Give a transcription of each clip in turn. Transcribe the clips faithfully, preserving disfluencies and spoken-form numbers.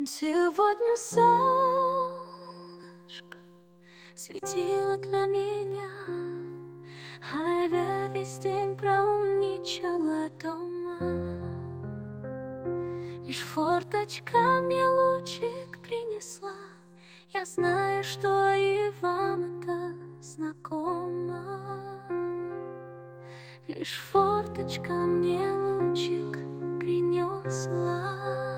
Сегодня солнышко светило для меня, а я весь день проумничала дома. Лишь форточка мне лучик принесла, я знаю, что и вам это знакомо. Лишь форточка мне лучик принесла,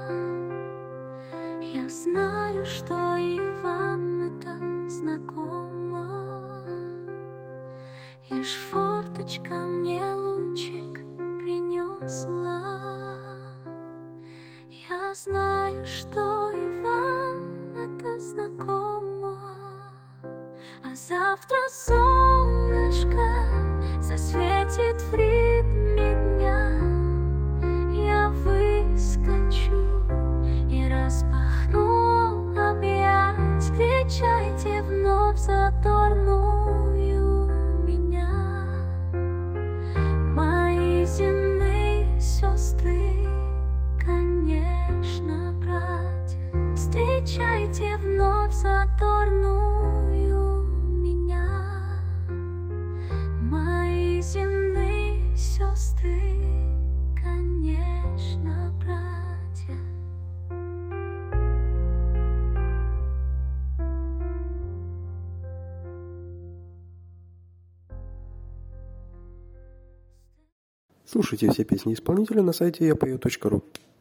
я знаю, что и вам это знакомо. Лишь форточка мне лучик принесла, я знаю, что и вам это знакомо. А завтра солнышко засветит в ритме дня, я выскочу и распахну объять. Встречайте вновь задорную меня, мои земные сестры, конечно, братья. Встречайте вновь задорную меня, мои земные сестры, конечно, братья. Слушайте все песни исполнителя на сайте я пою точка ру.